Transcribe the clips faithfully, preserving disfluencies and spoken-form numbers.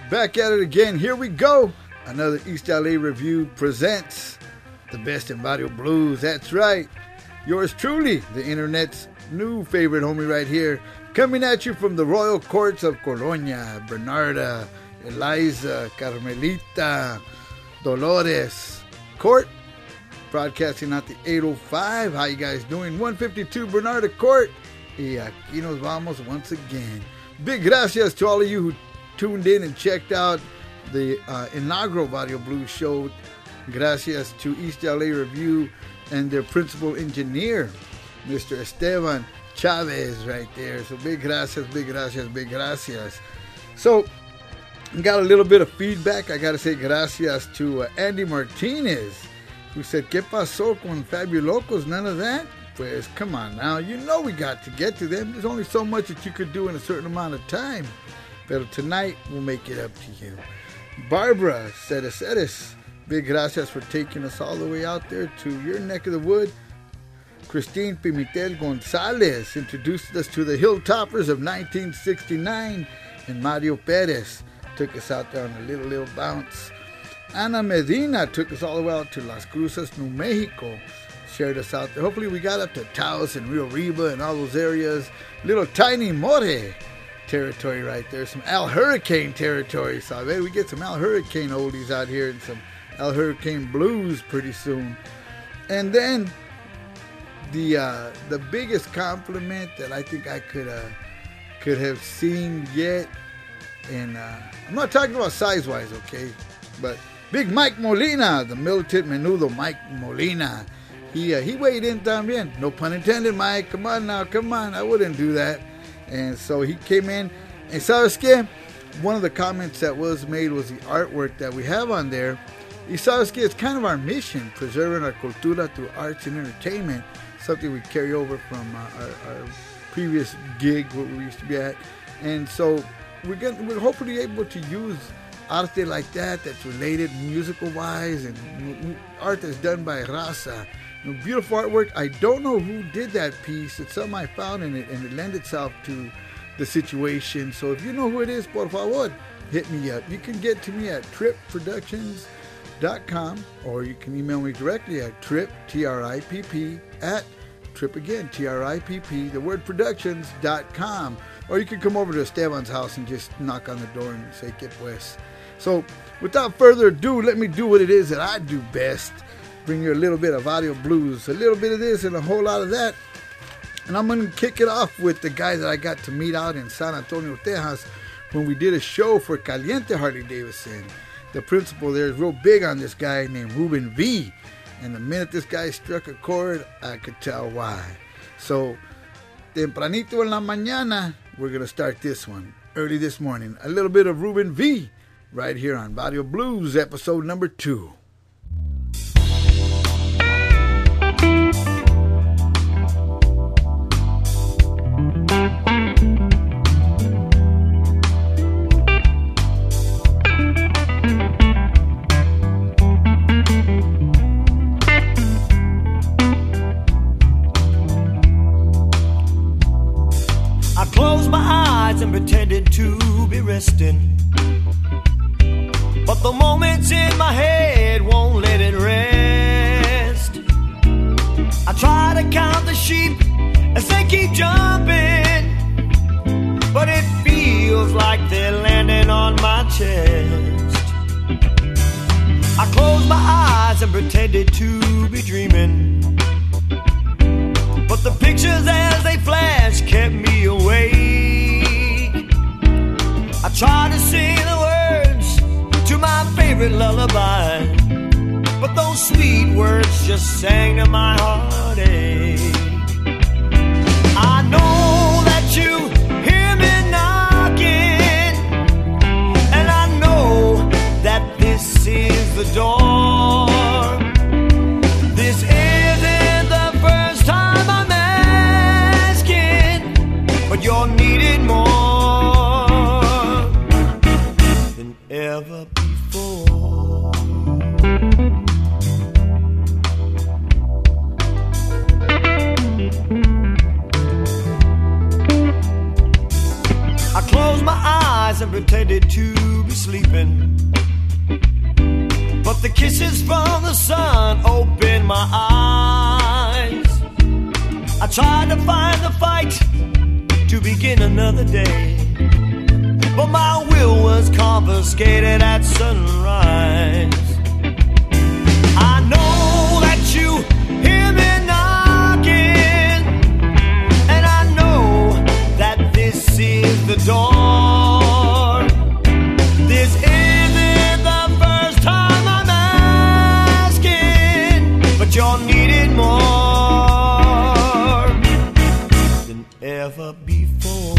Back at it again. Here we go. Another East L A Review presents the best in barrio blues. That's right. Yours truly, the internet's new favorite homie right here. Coming at you from the royal courts of Colonia, Bernarda, Eliza, Carmelita, Dolores Court. Broadcasting out the eight oh five. How you guys doing? one fifty-two Bernarda Court. Y aquí nos vamos once again. Big gracias to all of you who tuned in and checked out the uh, inaugural Barrio Blues show. Gracias to East L A Review and their principal engineer, Mister Esteban Chavez, right there. So big gracias, big gracias, big gracias. So, got a little bit of feedback. I got to say gracias to uh, Andy Martinez, who said, ¿Qué pasó con Fabulocos? None of that? Pues, come on now. You know we got to get to them. There's only so much that you could do in a certain amount of time. But tonight, we'll make it up to you. Barbara Ceres Ceres, big gracias for taking us all the way out there to your neck of the wood. Christine Pimitel Gonzalez introduced us to the Hilltoppers of nineteen sixty-nine. And Mario Perez took us out there on a little, little bounce. Ana Medina took us all the way out to Las Cruces, New Mexico. Shared us out there. Hopefully we got up to Taos and Rio Riba and all those areas. Little tiny More territory right there. Some Al Hurricane territory. So I bet we get some Al Hurricane oldies out here and some Al Hurricane blues pretty soon. And then the uh, the biggest compliment that I think I could uh, could have seen yet, and uh, I'm not talking about size-wise, okay, but Big Mike Molina, the militant menudo Mike Molina, he uh, he weighed in también. No pun intended, Mike. Come on now, come on. I wouldn't do that. And so he came in, and ¿sabes qué? One of the comments that was made was the artwork that we have on there. Y ¿sabes qué? It's kind of our mission, preserving our cultura through arts and entertainment, something we carry over from uh, our, our previous gig where we used to be at. And so we're going we're hopefully able to use arte like that that's related musical-wise, and art that's done by Raza. You know, beautiful artwork. I don't know who did that piece. It's something I found in it, and it lends itself to the situation. So if you know who it is, por favor, hit me up. You can get to me at trip productions dot com, or you can email me directly at trip, T R I P P, at trip again, T R I P P, the word productions dot com. Or you can come over to Esteban's house and just knock on the door and say, que pues. So without further ado, let me do what it is that I do best. Bring you a little bit of audio blues, a little bit of this and a whole lot of that. And I'm going to kick it off with the guy that I got to meet out in San Antonio, Texas, when we did a show for Caliente Harley Davidson. The principal there is real big on this guy named Ruben V. And the minute this guy struck a chord, I could tell why. So, tempranito en la mañana, we're going to start this one. Early this morning, a little bit of Ruben V. right here on Barrio Blues, episode number two. And pretended to be resting, but the moments in my head won't let it rest. I try to count the sheep as they keep jumping, but it feels like they're landing on my chest. I closed my eyes and pretended to be dreaming, but the pictures as they flashed kept me awake. I tried to sing the words to my favorite lullaby, but those sweet words just sang to my heartache. I know that you hear me knocking, and I know that this is the door. This isn't the first time I'm asking, but you're needed more ever before. I closed my eyes and pretended to be sleeping, but the kisses from the sun opened my eyes. I tried to find the fight to begin another day, but my will was confiscated at sunrise. I know that you hear me knocking, and I know that this is the door. This isn't the first time I'm asking, but you're needing more than ever before.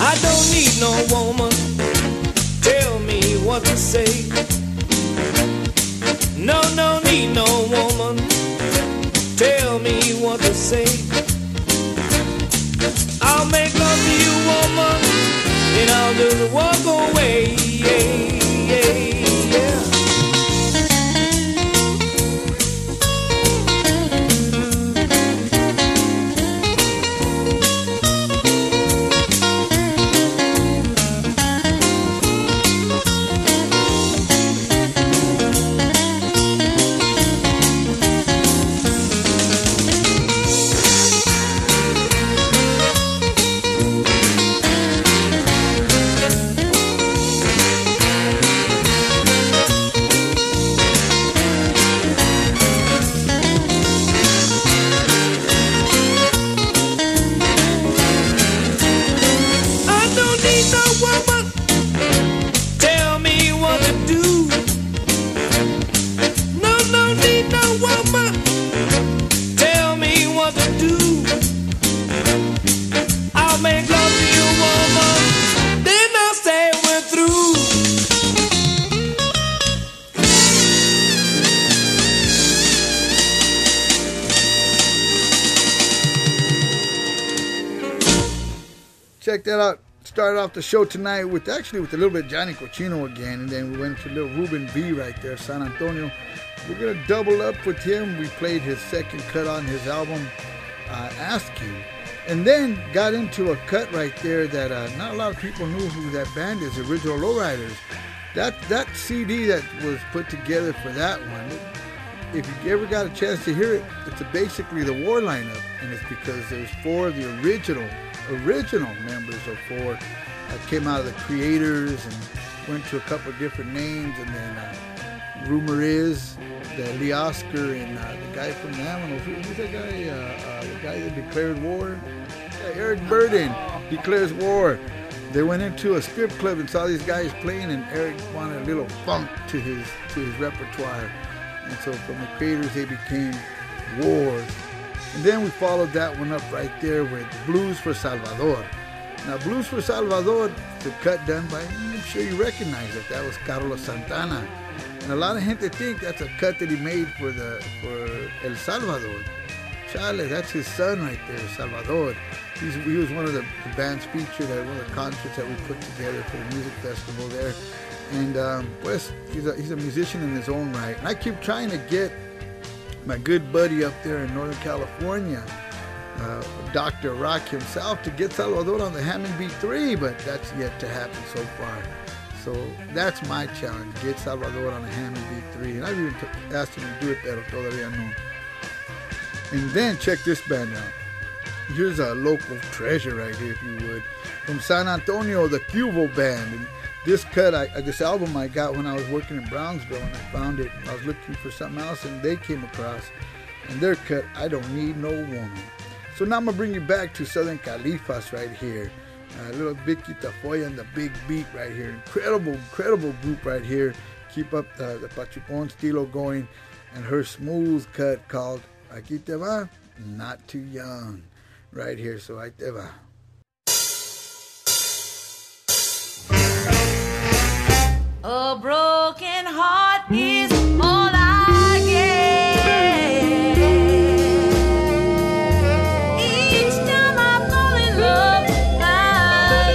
I don't need no woman tell me what to say. No, no need no woman tell me what to say. I'll make love to you, woman, and I'll just walk away. Yeah, yeah, yeah. Check that out. Started off the show tonight with actually with a little bit of Johnny Cochino again, and then we went to little Ruben B right there, San Antonio. We're gonna double up with him. We played his second cut on his album, uh, Ask You, and then got into a cut right there that uh, not a lot of people knew who that band is, Original Lowriders. That that C D that was put together for that one. If you ever got a chance to hear it, it's a basically the War lineup, and it's because there's four of the original. original members of Four that came out of the Creators and went to a couple of different names, and then uh, rumor is that Lee Oscar and uh, the guy from the Animals, who's that guy, uh, uh, the guy that declared war, yeah, Eric Burden declares war. They went into a strip club and saw these guys playing, and Eric wanted a little funk to his to his repertoire, and so from the Creators they became Wars. And then we followed that one up right there with Blues for Salvador. Now, Blues for Salvador, the cut done by, I'm sure you recognize it, that was Carlos Santana. And a lot of gente think that's a cut that he made for the for El Salvador. Chale, that's his son right there, Salvador. He's, he was one of the, the bands featured at one of the concerts that we put together for the music festival there. And um, pues, he's a, he's a musician in his own right. And I keep trying to get my good buddy up there in Northern California, uh, Doctor Rock himself, to get Salvador on the Hammond B three, but that's yet to happen so far. So that's my challenge, get Salvador on the Hammond B three. And I've even t- asked him to do it, pero todavía no. And then check this band out. Here's a local treasure right here, if you would. From San Antonio, the Cubo Band. And this cut, I, this album I got when I was working in Brownsville, and I found it. I was looking for something else, and they came across. And their cut, I Don't Need No Woman. So now I'm going to bring you back to Southern Califas right here. Uh, little Vicky Tafoya and the Big Beat right here. Incredible, incredible group right here. Keep up the, the Pachupon stilo going. And her smooth cut called Aquí Te Va, Not Too Young. Right here, so ahí te va. A broken heart is all I get. Each time I fall in love, I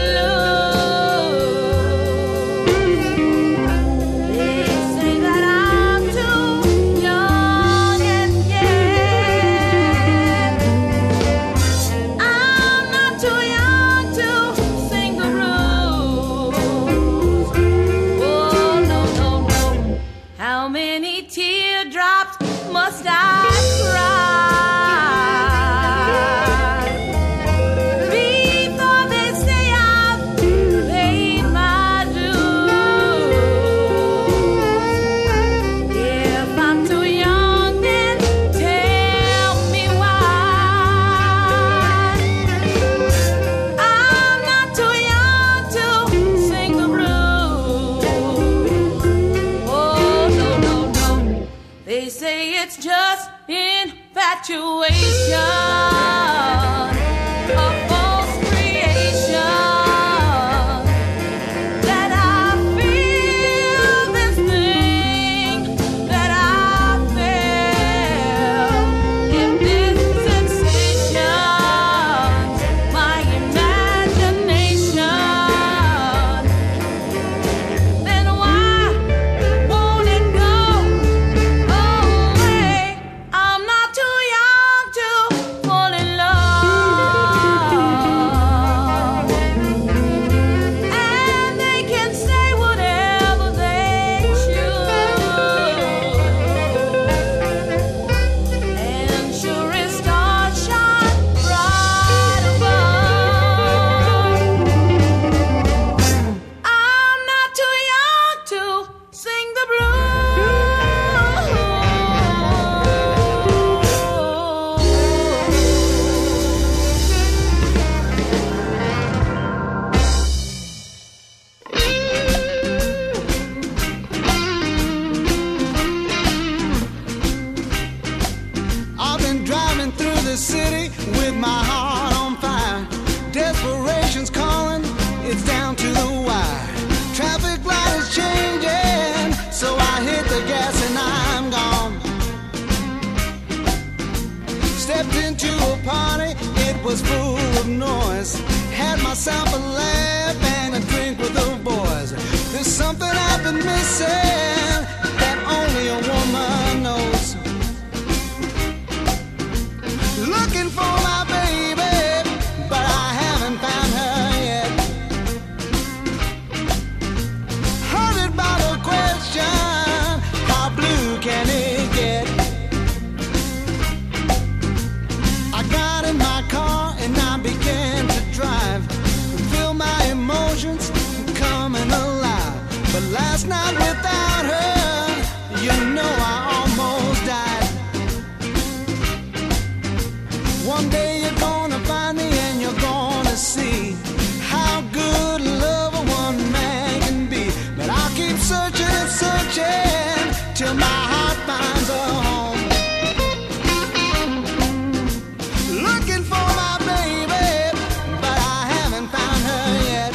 lose. They say that I'm too young and yet I'm not too young to sing the blues. How many teardrops must I cry before they say I've paid my dues? If I'm too young, then tell me why. I'm not too young to sing the blues. Oh, no, no, no. They say it's just infatuation, a false creation. was full of noise. Had myself a laugh and a drink with the boys. There's something I've been missing that only a woman knows. Looking for my baby, but I haven't found her yet. Haunted by the question, how blue can it get? I got in my car and I began to drive. Feel my emotions coming alive. But last night without her, you know I almost died. One day you're gonna find me and you're gonna see how good love a one man can be. But I'll keep searching and searching till my heart finds a home. Looking for my baby, but I haven't found her yet.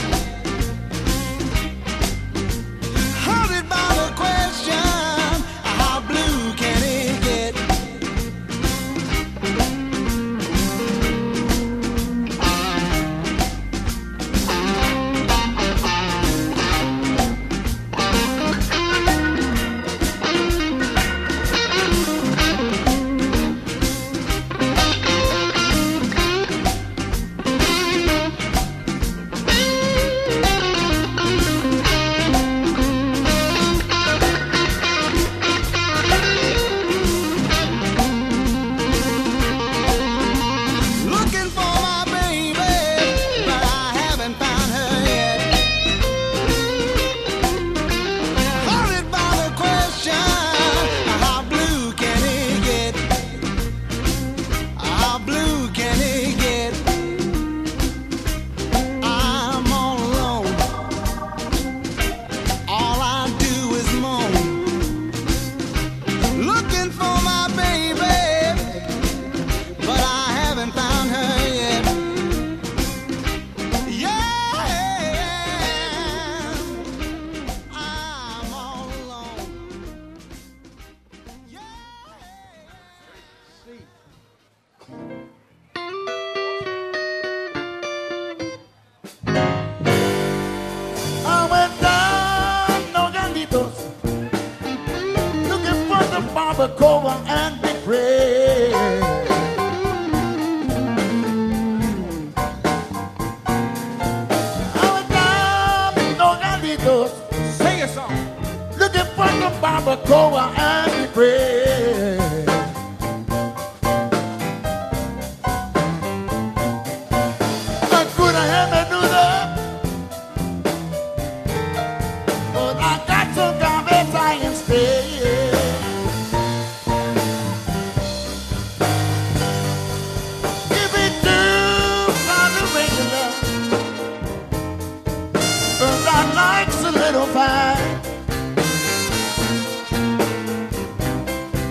Haunted by the question, how blue can it get? Looking for my baby, but I haven't found her yet. Haunted by the question, how blue can it get? How blue can it get? I'm all alone. All I do is moan. Looking for my baby, but I haven't found her yet. Yeah, I'm all alone. Yeah. I went down Nogalitos, looking for the barbacoa and big bread. I went down Nogalitos, sing a song, looking for the barbacoa and big bread. I could have had menudo, but I got some garbage instead. Give me two for the regular, but I like a little fine.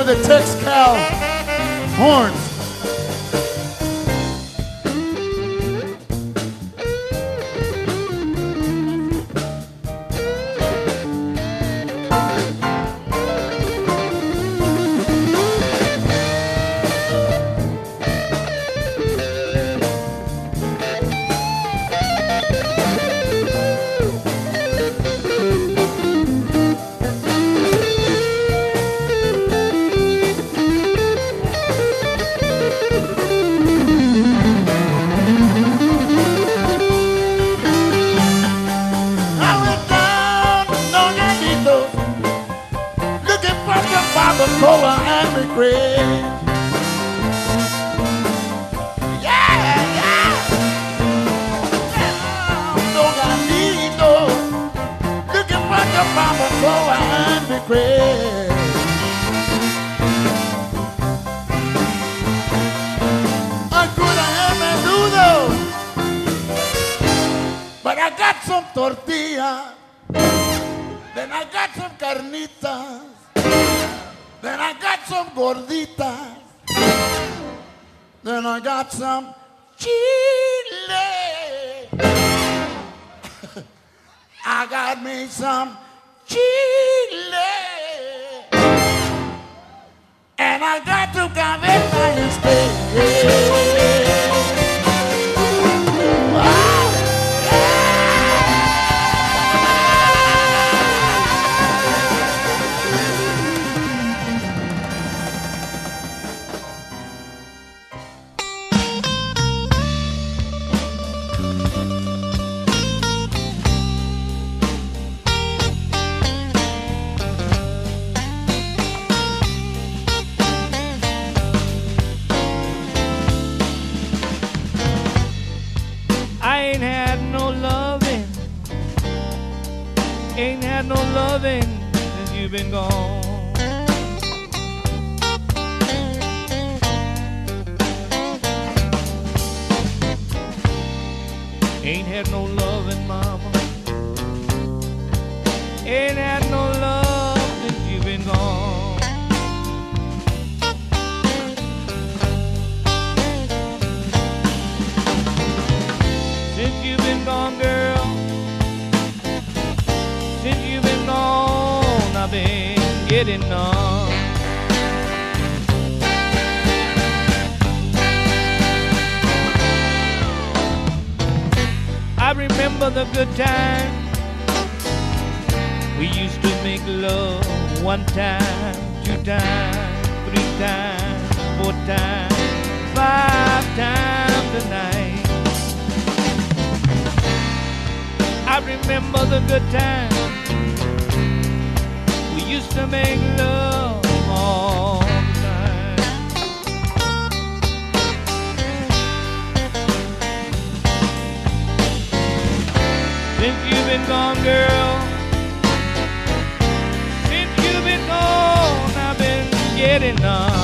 the Texcal horns. Cola and regret. Yeah, yeah. Don't I need no looking for the mama cola and regret. I could have been do though, but I got some tortilla, then I got some carnitas. Then I got some gorditas. Then I got some chile. I got me some chile. And I got to cabeza instead. Ain't had no loving, ain't had no loving since you've been gone. Ain't had no loving, mama, ain't had no love since you've been gone. Since you've been gone, girl, since you've been gone, I've been getting numb. I remember the good times we used to make love. One time, two times, three times, four times, five times a night. I remember the good times we used to make love all the time. Since you've been gone, girl, since you've been gone, I've been getting on.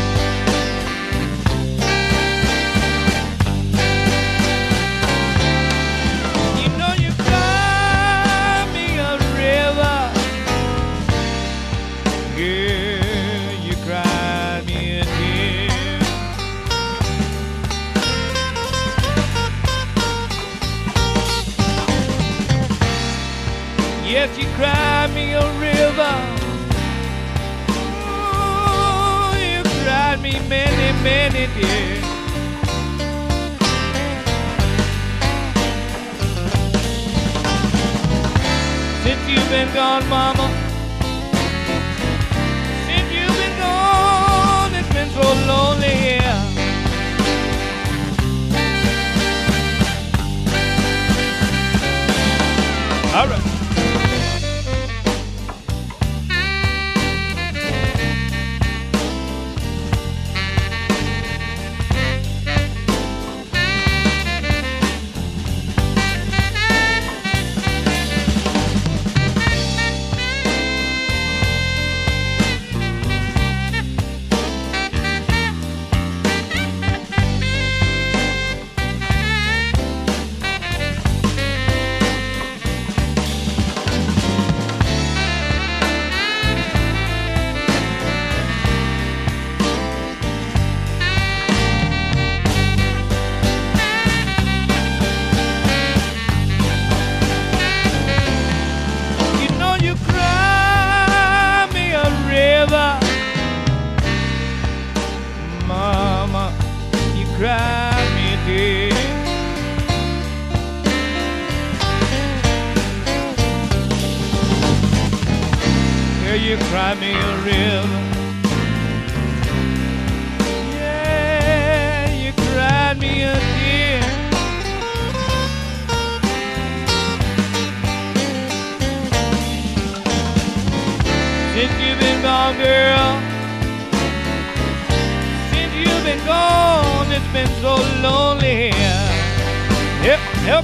Yes, you cried me a river. Oh, you cried me many, many tears. Since you've been gone, mama, since you've been gone, it's been so lonely here. All right. you cried me a river. Yeah, you cried me a tear. Since you've been gone, girl, since you've been gone, it's been so lonely here. Yep, yep.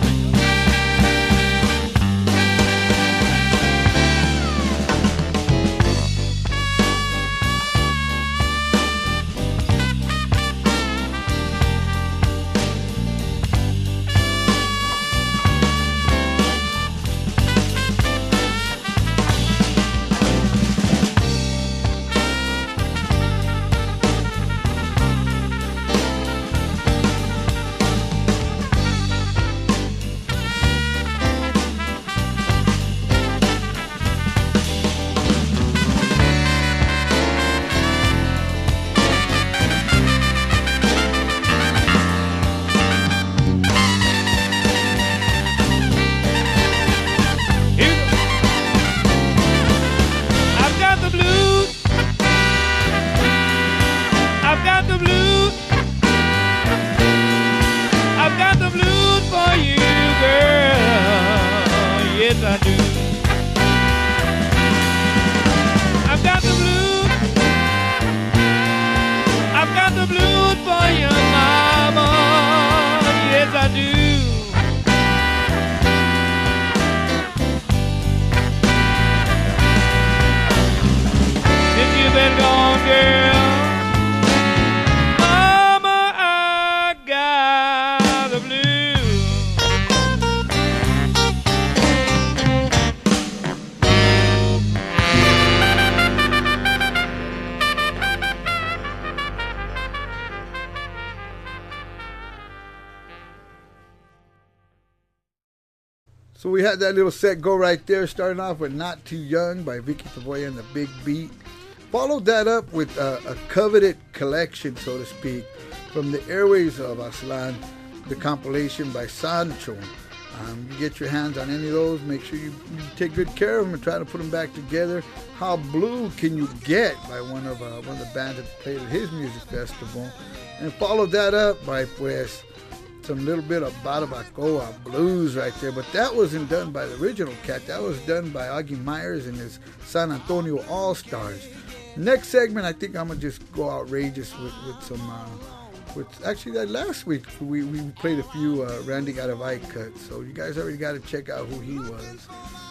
So we had that little set go right there, starting off with Not Too Young by Vicky Savoya and the Big Beat. Followed that up with uh, a coveted collection, so to speak, from the airways of Aslan, the compilation by Sancho. Um, you get your hands on any of those, make sure you, you take good care of them and try to put them back together. How Blue Can You Get by one of uh, one of the bands that played at his music festival. And followed that up by pues some little bit of Barbacoa blues right there, but that wasn't done by the original cat. That was done by Augie Myers and his San Antonio All-Stars. Next segment, I think I'm gonna just go outrageous with, with some uh, with actually that last week we, we played a few uh, Randy Garavai cuts, so you guys already got to check out who he was.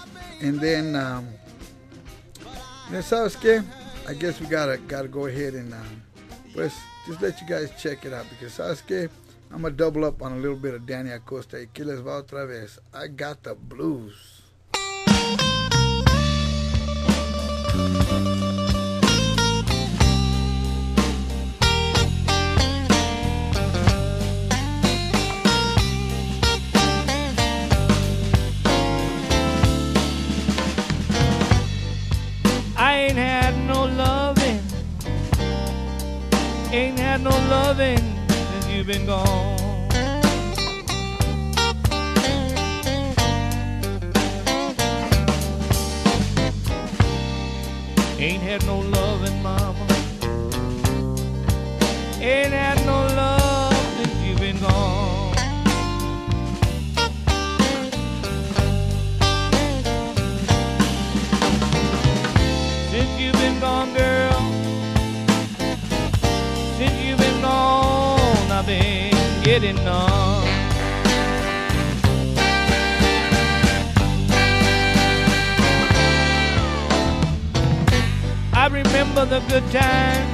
And then um then Sasuke, I guess we gotta gotta go ahead and um, let's just let you guys check it out, because Sasuke, I'm going to double up on a little bit of Danny Acosta. Y que les va otra vez. I Got the Blues. I ain't had no loving, ain't had no loving since you've been gone. Ain't had no loving, mama, ain't had no love since you've been gone. Since you've been gone, girl, since you've been gone, I've been getting numb. I remember the good times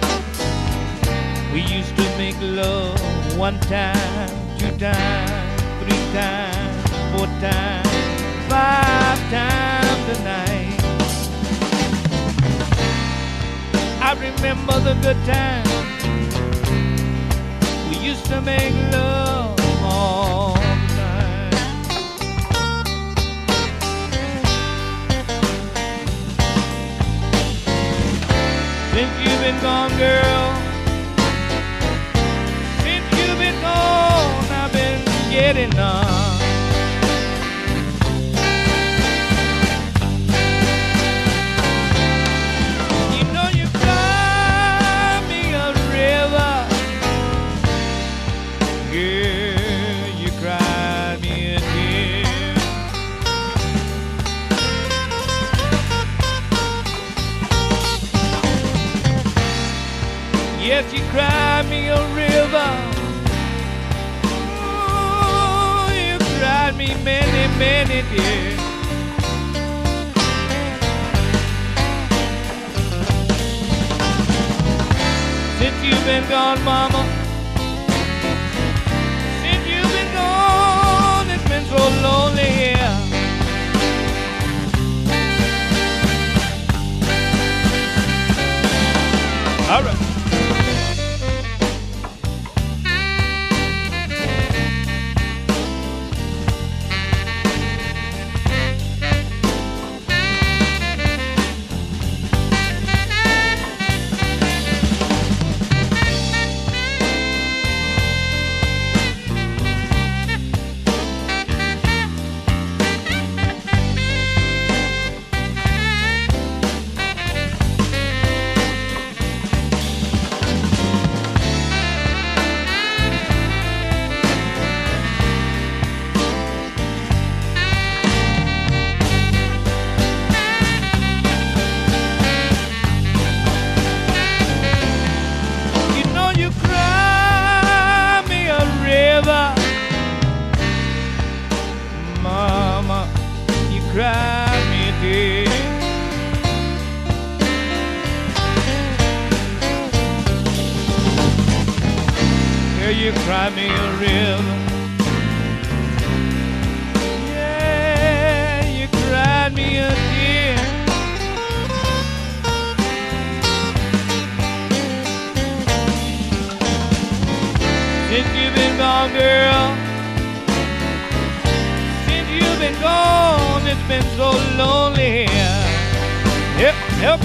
we used to make love. One time, two times, three times, four times, five times a night. I remember the good times we used to make love all the time. Since you've been gone, girl, since you've been gone, I've been getting on. been gone, mama. Since you've been gone, it's been so lonely here. All right. You cry me a river. Yeah, you cried me a tear. Since you've been gone, girl, since you've been gone, it's been so lonely here. Yep, yep.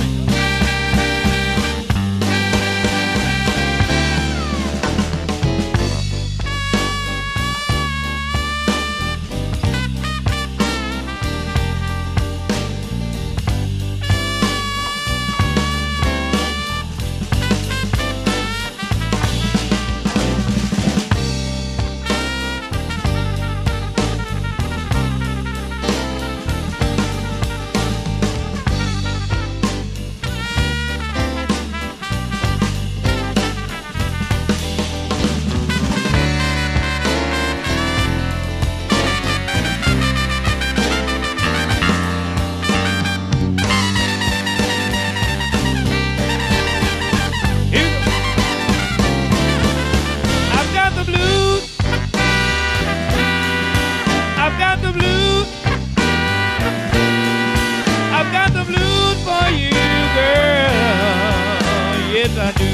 I do.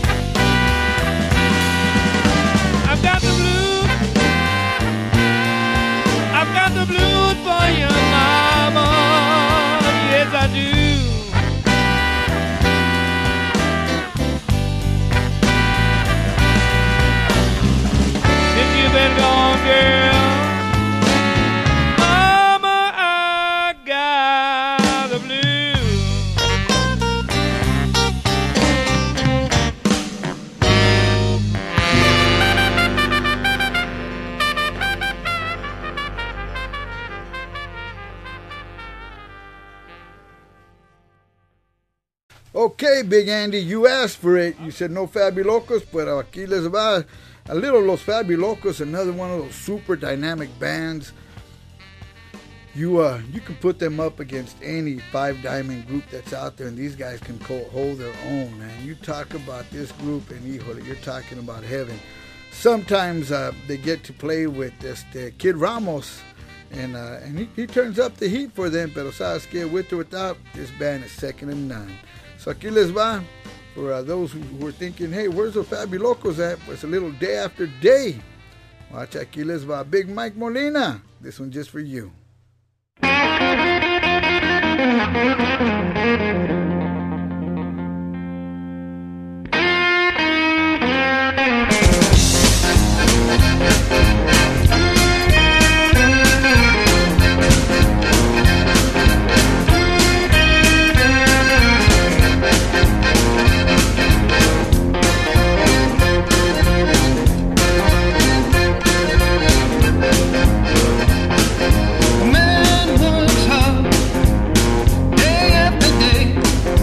I've got the blues. I've got the blues for your mama. Yes, I do. Since you've been gone, girl, mama, I got the blues. Okay, Big Andy, you asked for it. You said no Fabulocos, but aquí les va a little Los Fabulocos, another one of those super dynamic bands. You uh, you can put them up against any five diamond group that's out there, and these guys can co- hold their own, man. You talk about this group, and híjole, you're talking about heaven. Sometimes uh, they get to play with this uh, Kid Ramos, and uh, and he, he turns up the heat for them, pero sabes que with or without, this band is second to none. So aquí les va, for uh, those who, who are thinking, hey, where's the Fabulocos at? It's a little day after day. Watch, aquí les va. Big Mike Molina, this one just for you. Man works hard day after day.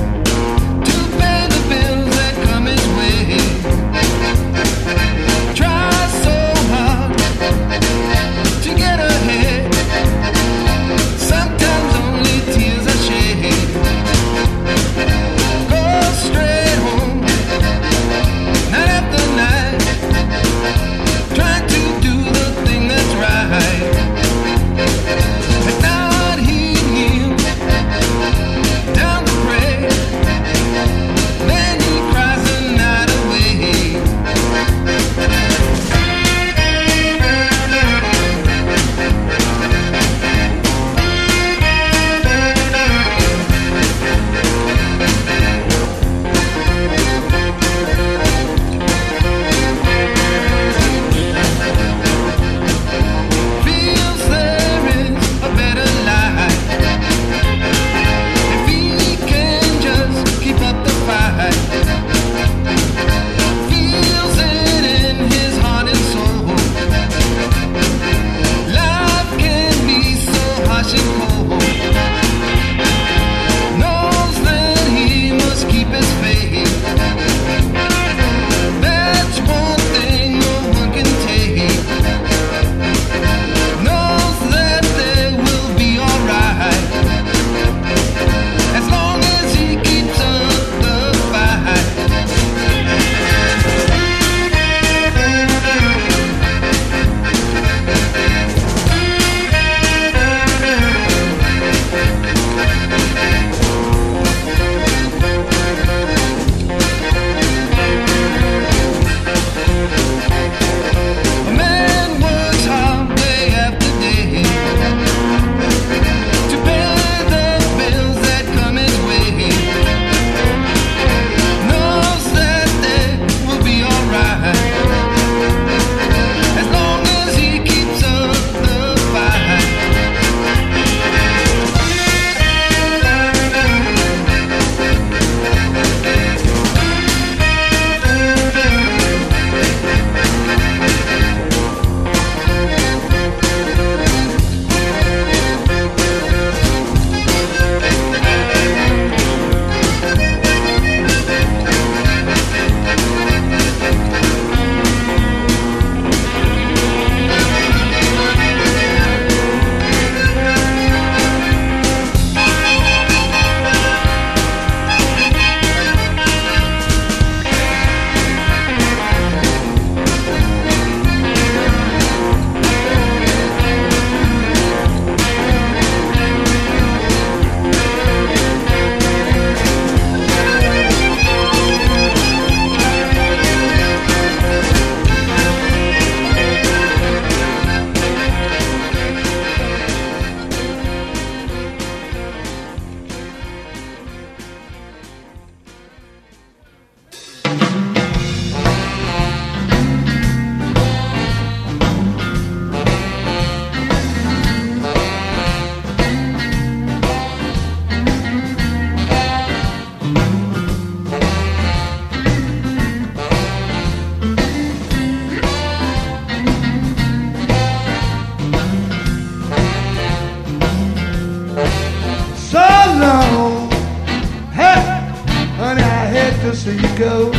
see you go.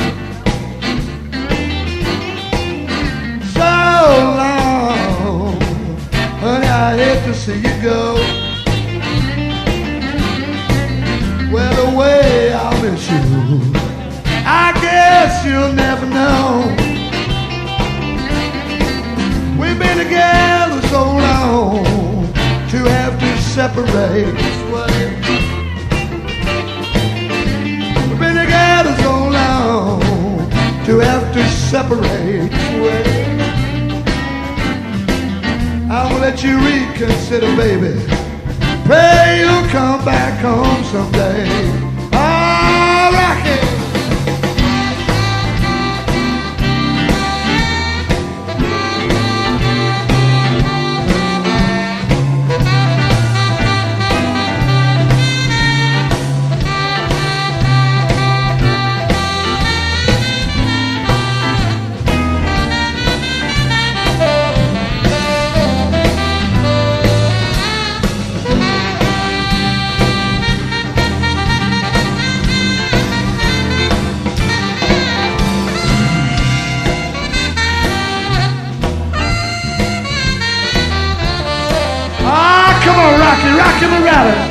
So long, honey, I hate to see you go. Well, the way I miss you, I guess you'll never know. We've been together so long to have to separate. We've been together so long to have to separate. I will let you reconsider, baby. Pray you'll come back home someday. Oh, Rocky! Come on, Rocky, Rocky Morales.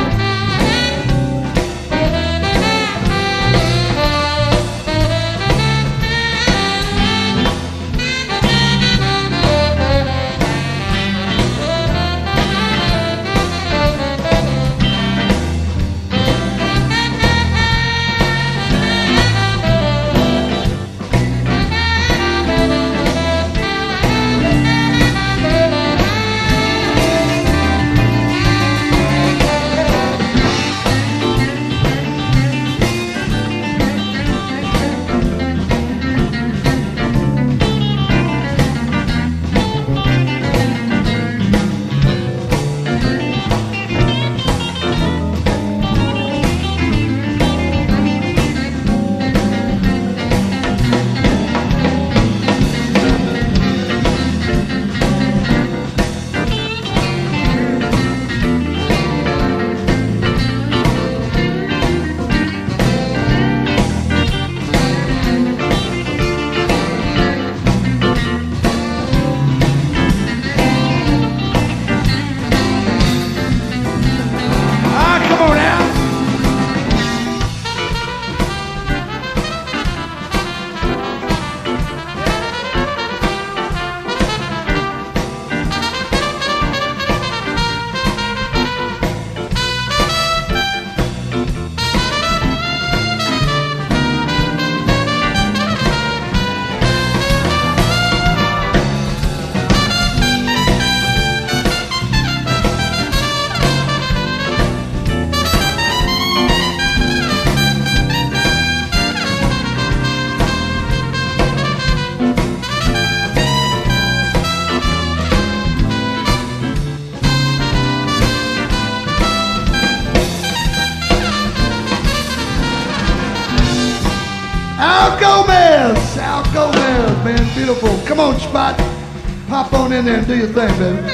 Al Gomez, Al Gomez, man, beautiful. Come on, Spot, pop on in there and do your thing, baby.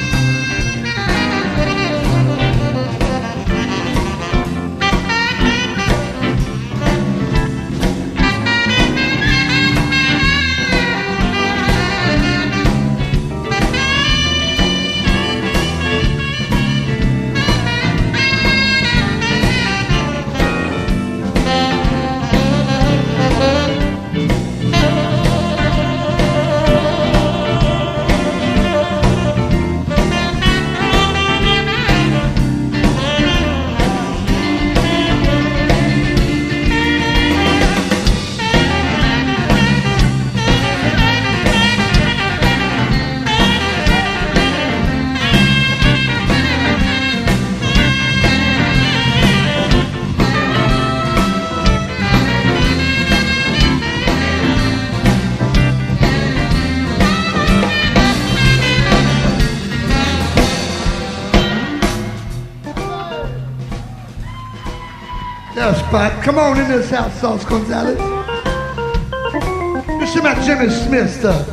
Yeah, Spot. Come on in this house, Sauce Gonzalez. You see my Jimmy Smith stuff.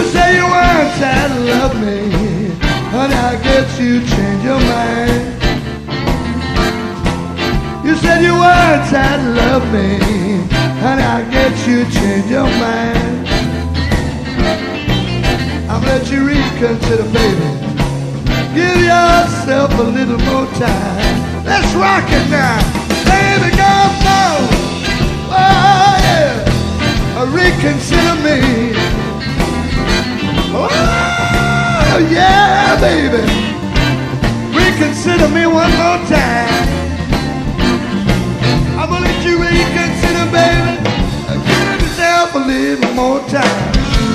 say you once had love me, honey, I guess you changed your mind. You said you once had love me, honey, I guess you changed your mind. I'll let you reconsider, baby. Give yourself a little more time. Let's rock it now. Baby, come on. Oh, yeah. Reconsider me. Oh, yeah, baby. Reconsider me one more time. I'm gonna let you reconsider, baby. Give yourself a little more time.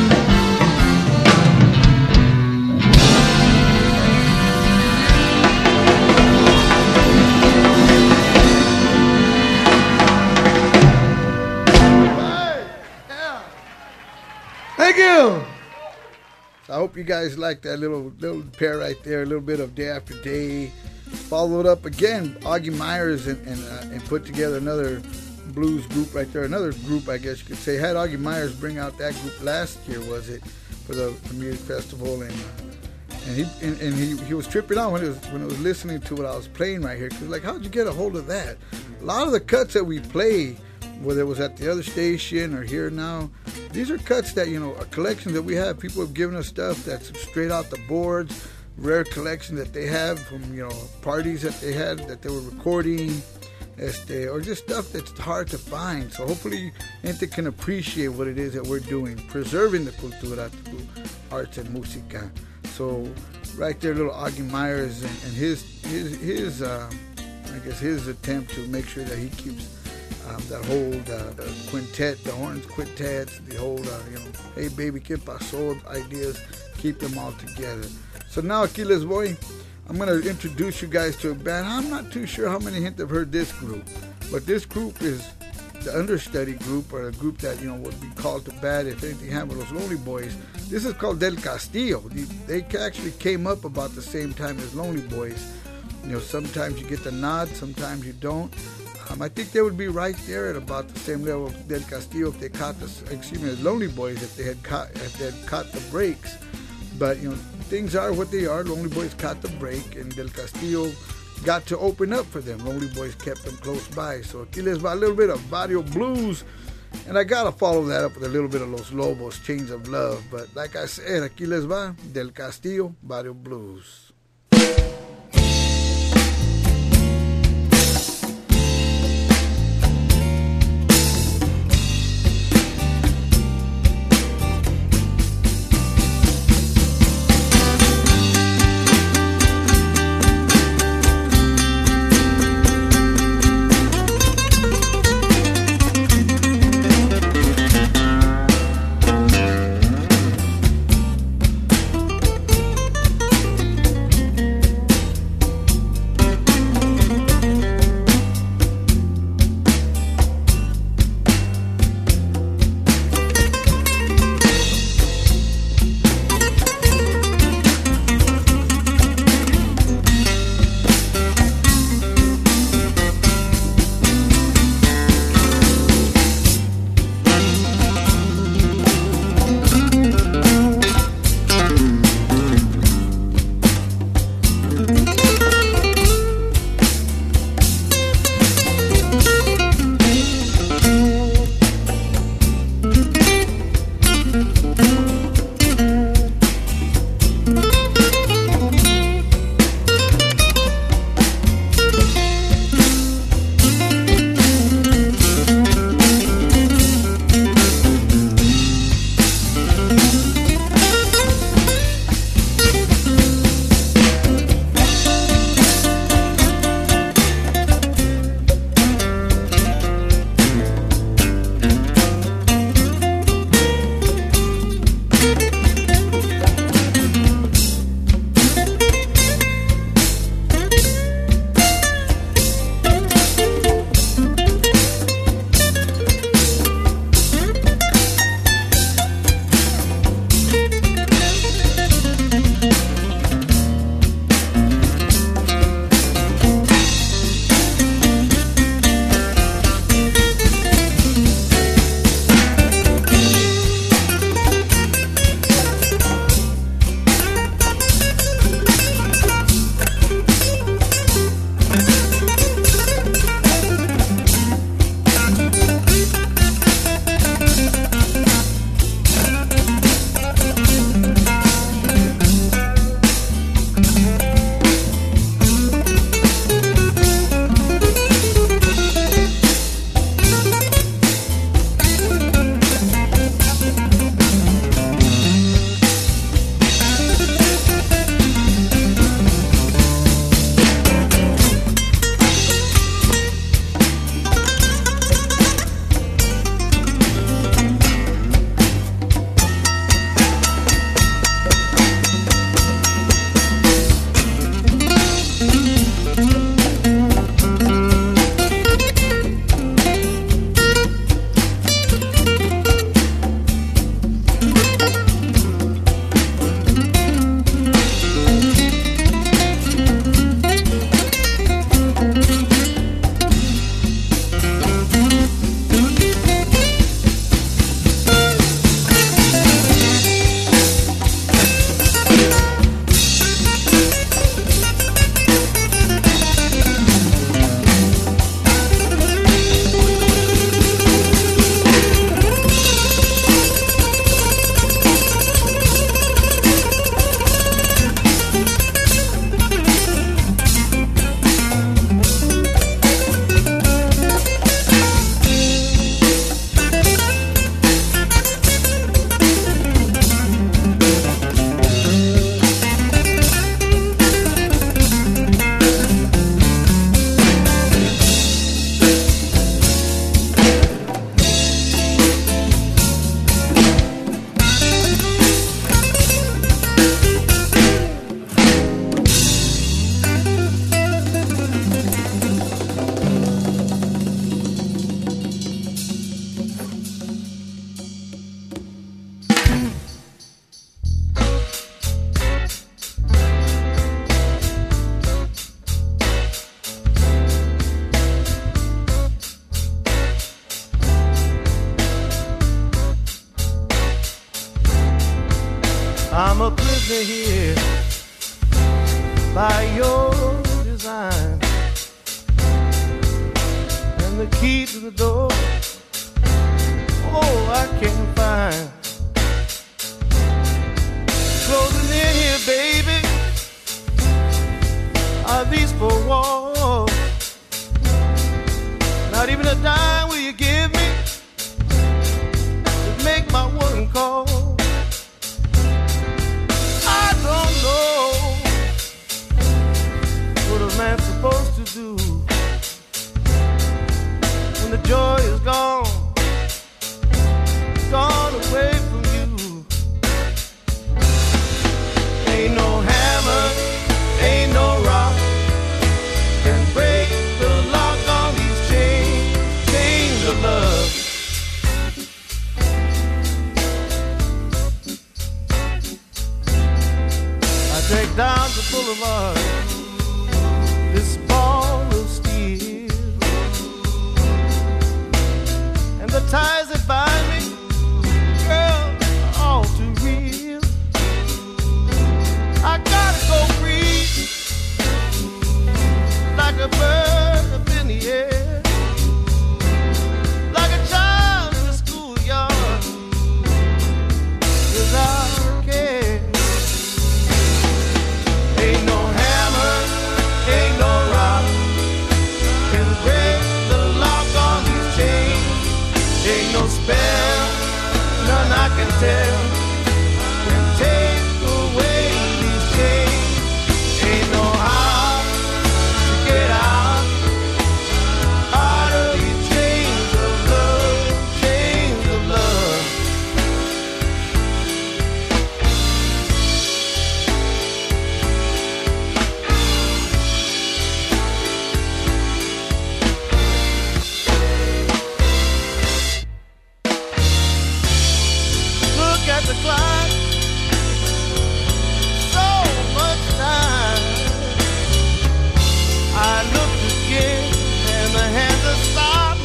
Thank you. So I hope you guys like that little little pair right there. A little bit of Day After Day. Followed up again, Augie Myers and and, uh, and put together another blues group right there. Another group, I guess you could say. Had Augie Myers bring out that group last year, was it, for the, the music festival, and uh, and he and, and he he was tripping out when it was when I was listening to what I was playing right here. Cause like, how'd you get a hold of that? A lot of the cuts that we play, whether it was at the other station or here now, these are cuts that, you know, a collection that we have. People have given us stuff that's straight out the boards, rare collection that they have from, you know, parties that they had that they were recording, este, or just stuff that's hard to find. So hopefully gente can appreciate what it is that we're doing, preserving the cultura, arts and música. So right there, little Augie Myers and, and his his his uh, I guess his attempt to make sure that he keeps Um, that whole uh, the quintet, the horns quintets, the whole, uh, you know, hey baby, ¿qué pasó? Ideas, keep them all together. So now, aquí les voy. I'm going to introduce you guys to a band. I'm not too sure how many hint have heard this group, but this group is the understudy group, or a group that, you know, would be called to bat if anything happened with Los Lonely Boys. This is called Del Castillo. They actually came up about the same time as Lonely Boys. You know, sometimes you get the nod, sometimes you don't. Um, I think they would be right there at about the same level of Del Castillo if they caught the, excuse me, as Lonely Boys if they had caught if they had caught the breaks. But you know, things are what they are. Lonely Boys caught the break, and Del Castillo got to open up for them. Lonely Boys kept them close by. So aquí les va a little bit of Barrio Blues, and I gotta follow that up with a little bit of Los Lobos, Chains of Love. But like I said, aquí les va Del Castillo, Barrio Blues. I'm a prisoner here by your design, and the key to the door, oh, I can't find. Closing in here, baby, are these four walls? Not even a dime will you give me to make my one call. I don't know what a man's supposed to do when the joy is gone, gone away from you. Ain't no hammer, ain't no rock can break the lock on these chains, chains of love. I take down the boulevard, this ball of steel, and the ties that bind me, girl, are all too real. I gotta go free, like a bird up in the air, like a child in the schoolyard, without a care. Ain't no hammer, ain't no rock can break the lock on these chains. Ain't no spell, none I can tell, can take away these chains. Ain't no how to get out, out of these chains of love, chains of love. Look at the clock, so much time. I looked again, and the hands are stopped.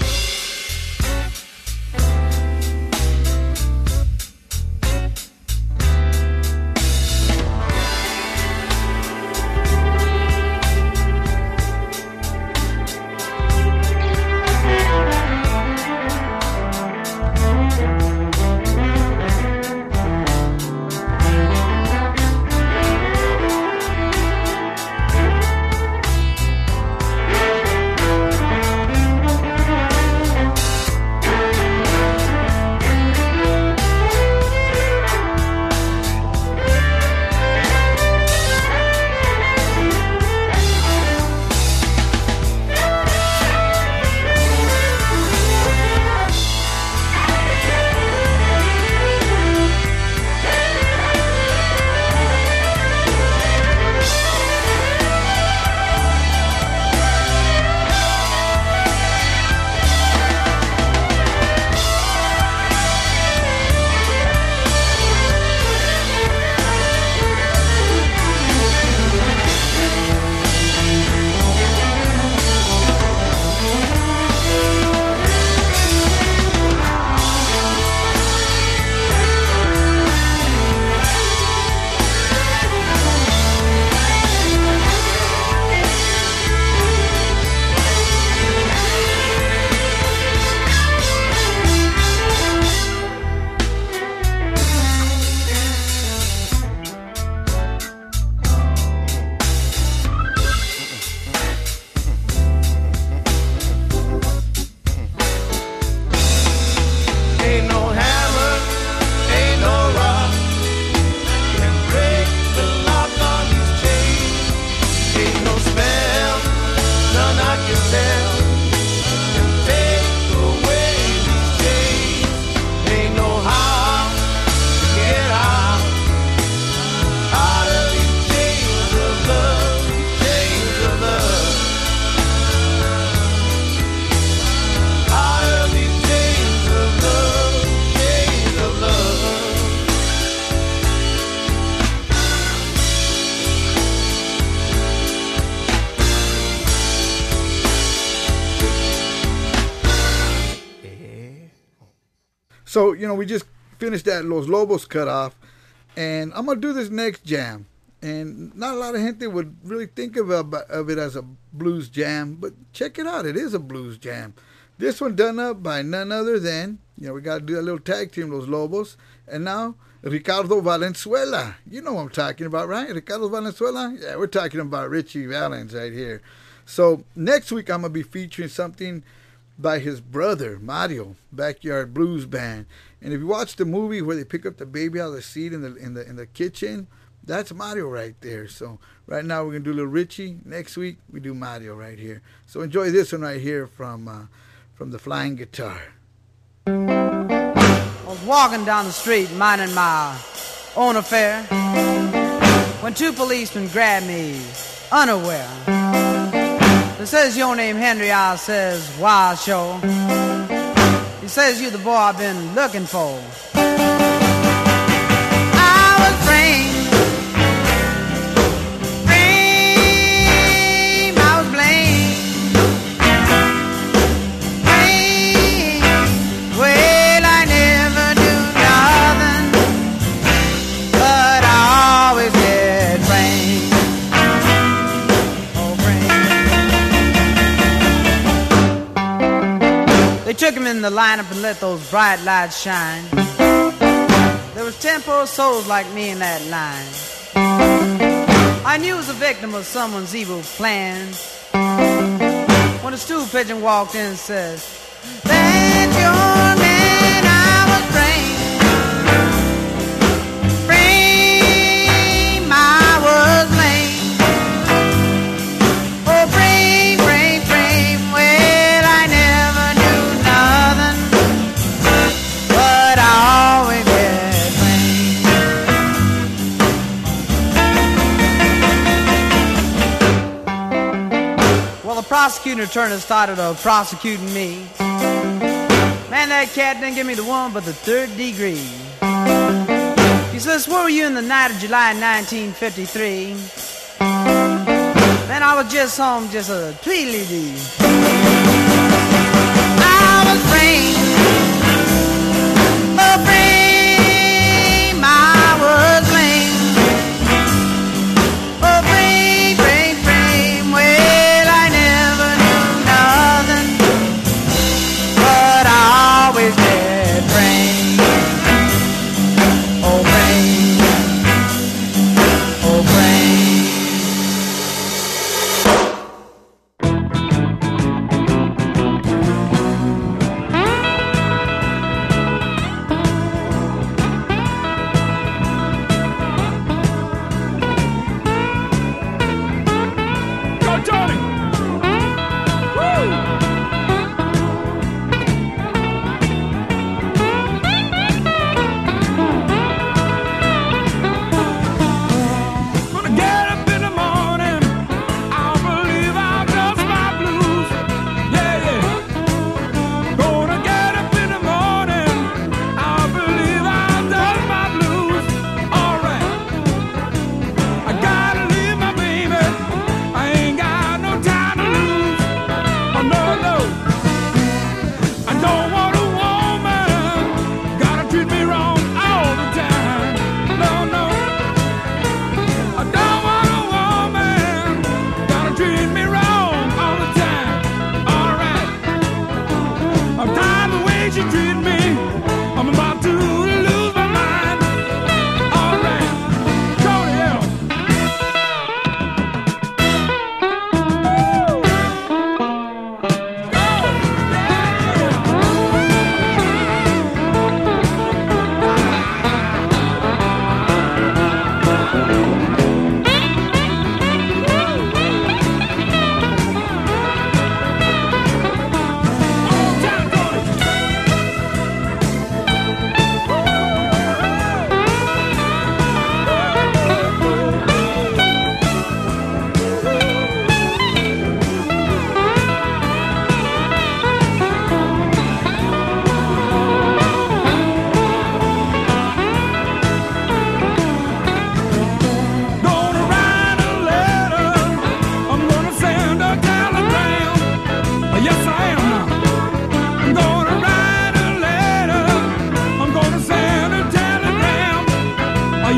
Ain't no hammer, ain't no rock can break the lock on these chains. Ain't no spell, none I can tell, can take away these chains. Ain't no how to get out, out of these chains of love, chains of love. Out of these chains of love, chains of love. So, you know, we just finished that Los Lobos cut off, And I'm going to do this next jam. And not a lot of gente would really think of, a, of it as a blues jam, but check it out. It is a blues jam. This one done up by none other than, you know, we got to do a little tag team, Los Lobos. And now, Ricardo Valenzuela. You know what I'm talking about, right? Ricardo Valenzuela? Yeah, we're talking about Richie Valens right here. So next week, I'm going to be featuring something by his brother, Mario, Backyard Blues Band. And if you watch the movie where they pick up the baby out of the seat in the in the in the kitchen, that's Mario right there. So right now we're gonna do a little Richie. Next week we do Mario right here. So enjoy this one right here from uh, from the Flying Guitar. I was walking down the street minding my own affair when two policemen grabbed me unaware. They says, your name Henry, I says, why show? He says, you the boy I've been looking for. I was framed, framed, I was blamed, framed. Well, I never do nothing, but I always get framed. Oh, framed. They took him in the lineup and let those bright lights shine. There was ten poor souls like me in that line. I knew I was a victim of someone's evil plan. When a stool pigeon walked in and says, that's your man, I was framed. Framed, I was lame. Oh, frame, frame, frame. Well, I never knew nothing, but I always get framed. Well, the prosecutor turned and started uh, prosecuting me. Man, that cat didn't give me the one but the third degree. He says, where were you in the night of July nineteen fifty-three? Man, I was just home, just a tweedly-dee. I was framed, oh, framed, I was lame. Oh, frame, frame, frame. Well, I never knew nothing, but I always get framed. Oh, frame, oh, frame.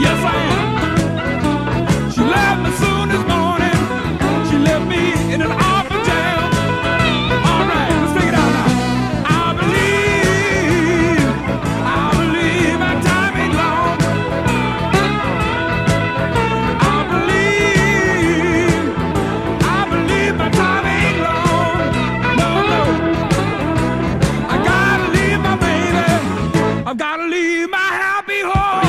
Yes, I am. She left me soon this morning. She left me in an awful jam. All right, let's take it out now. I believe, I believe my time ain't long. I believe, I believe my time ain't long. No, no. I gotta leave my baby. I've gotta leave my happy home.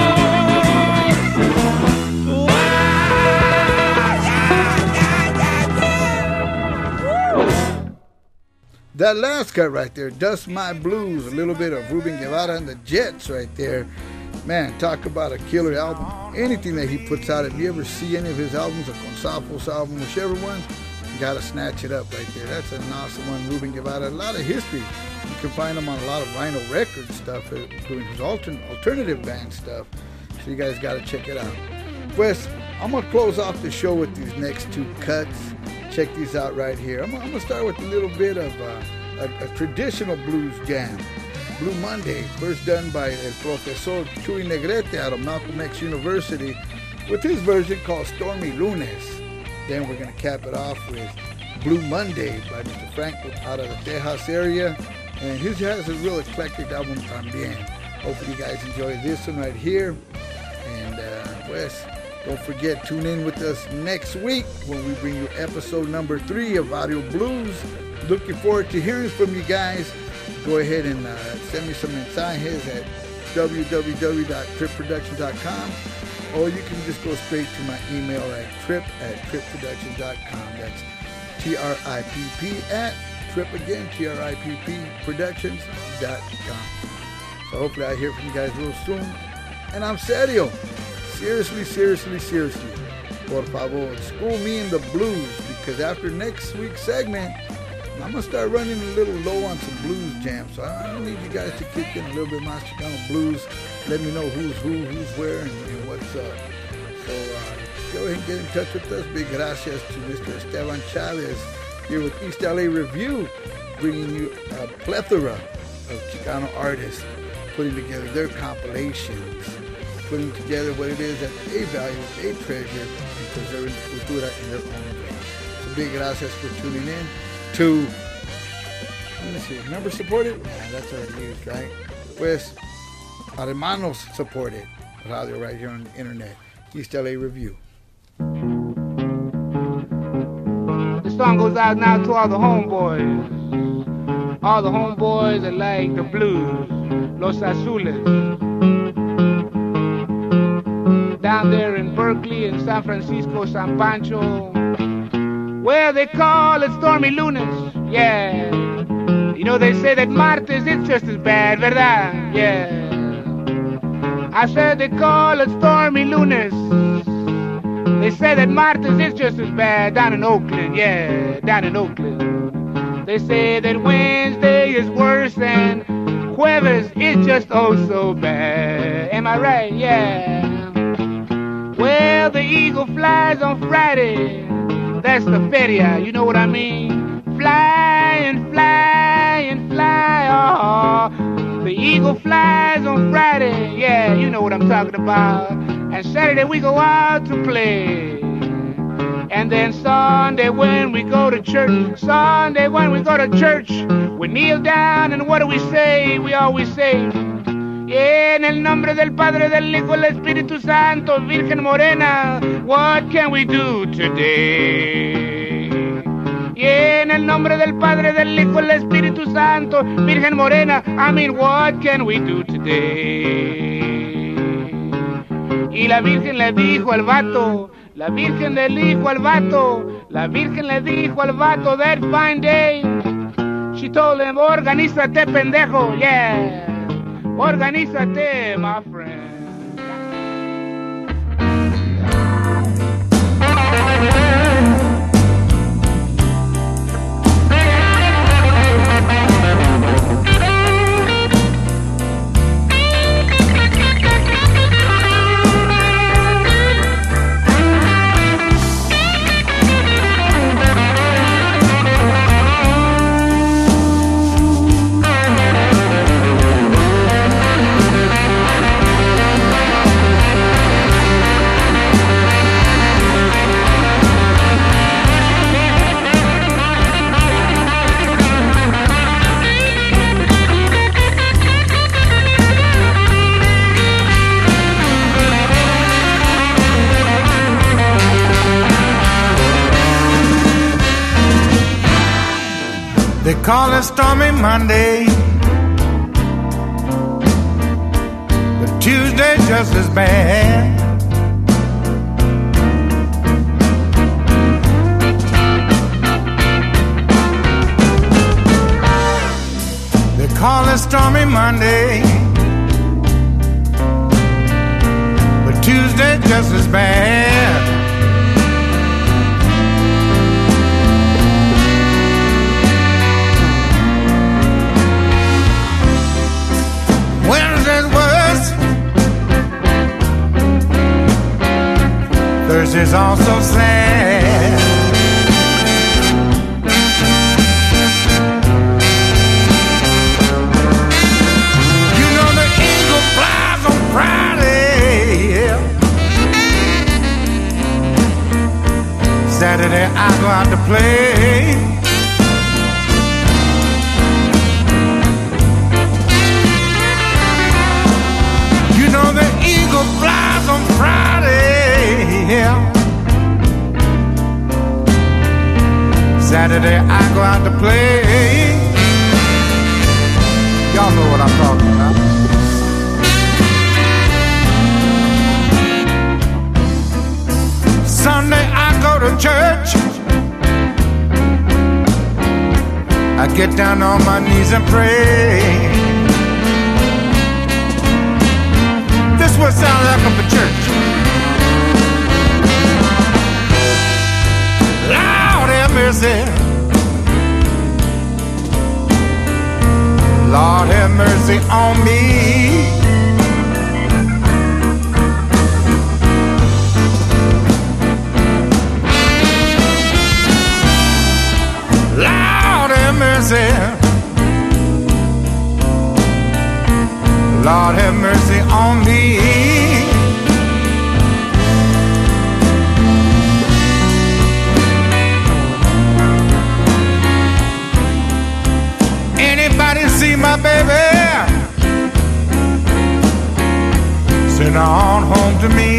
That last cut right there, Dust My Blues, a little bit of Ruben Guevara and the Jets right there. Man, talk about a killer album. Anything that he puts out, if you ever see any of his albums, a Consafos album, whichever one, you gotta snatch it up right there. That's an awesome one, Ruben Guevara. A lot of history. You can find him on a lot of Rhino Records stuff, uh, doing his altern- alternative band stuff. So you guys gotta check it out. Pues, I'm gonna close off the show with these next two cuts. Check these out right here. I'm, I'm gonna start with a little bit of uh, a, a traditional blues jam. Blue Monday, first done by El Profesor Chuy Negrete out of Malcolm X University with his version called Stormy Lunes. Then we're gonna cap it off with Blue Monday by Mister Frank out of the Tejas area. And his has a real eclectic album también. Hopefully you guys enjoy this one right here. And uh, pues, don't forget, tune in with us next week when we bring you episode number three of Audio Blues. Looking forward to hearing from you guys. Go ahead and uh, send me some mensajes at w w w dot trip production dot com, or you can just go straight to my email at trip at trip production dot com. That's T R I P P at trip again, T R I P P productions dot com. So hopefully I hear from you guys real soon. And I'm serio. Seriously, seriously, seriously. Por favor, school me in the blues, because after next week's segment, I'm going to start running a little low on some blues jams. So I need you guys to kick in a little bit más Chicano blues. Let me know who's who, who's where, and, and what's up. So uh, go ahead and get in touch with us. Big gracias to Mister Esteban Chavez here with East L A Review, bringing you a plethora of Chicano artists, putting together their compilations, putting together what it is that they value, they treasure, and preserving the cultura in their own way. So big gracias for tuning in to, let me see, member supported? Nah, that's already used, right? Pues, hermanos supported radio right here on the internet. East L A Review. This song goes out now to all the homeboys. All the homeboys that like the blues. Los Azules. Down there in Berkeley, in San Francisco, San Pancho, where they call it Stormy Lunes. Yeah. You know, they say that Martes it's just as bad, ¿verdad? Yeah. I said they call it Stormy Lunes. They say that Martes it's just as bad down in Oakland. Yeah, down in Oakland. They say that Wednesday is worse than Jueves is just oh so bad. Am I right? Yeah. Well, the eagle flies on Friday. That's the feria, you know what I mean? Fly and fly and fly. Oh, the eagle flies on Friday. Yeah, you know what I'm talking about. And Saturday we go out to play. And then Sunday when we go to church, Sunday when we go to church, we kneel down and what do we say? We always say, yeah, en el nombre del Padre, del Hijo, del Espíritu Santo, Virgen Morena, what can we do today? Yeah, en el nombre del Padre, del Hijo, del Espíritu Santo, Virgen Morena, I mean, what can we do today? Y la Virgen le dijo al vato, la Virgen le dijo al vato, la Virgen le dijo al vato that fine day. She told him, organízate, pendejo, yeah. Organízate, my friend. call it Stormy Monday, but Tuesday just as bad. They call it Stormy Monday, but Tuesday just as bad. Wednesday's worse, Thursday's also sad. You know the eagle flies on Friday, yeah. Saturday I go out to play. The eagle flies on Friday, yeah. Saturday I go out to play. Y'all know what I'm talking about. Sunday I go to church. I get down on my knees and pray. This what sounds like up a church. Lord have mercy, Lord have mercy on me. Lord have mercy, Lord have mercy on me. Anybody see my baby? Send her on home to me.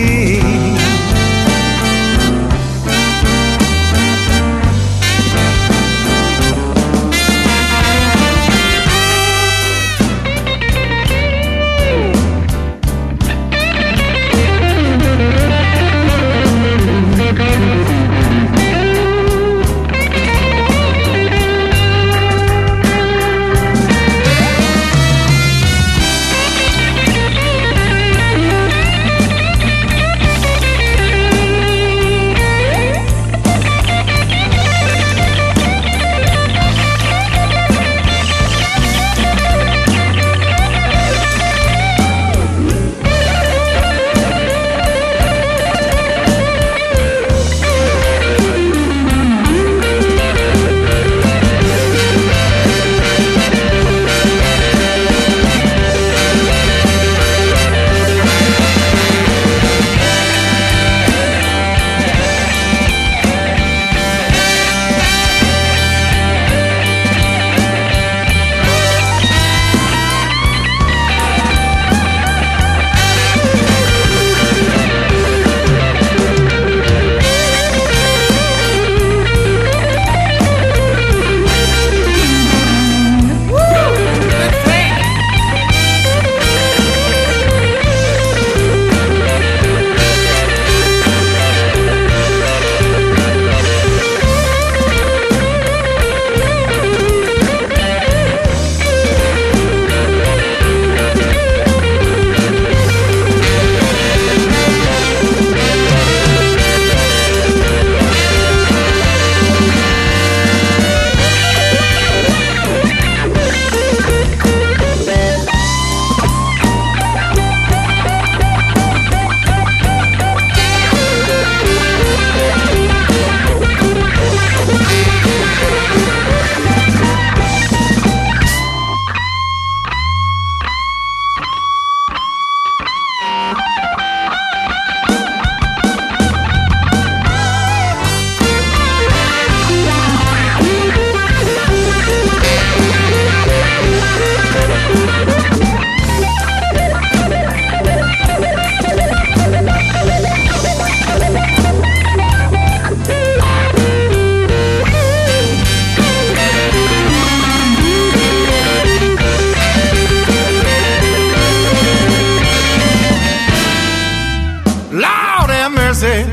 Lord have mercy.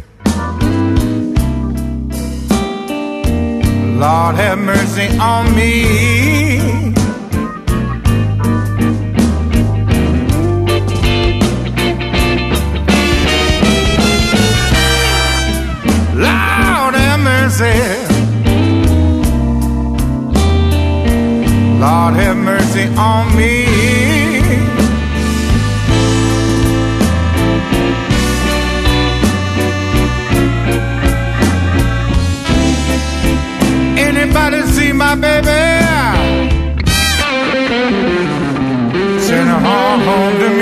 Lord have mercy on me. Lord have mercy. Lord have mercy on me. Anybody see my baby? Send her home to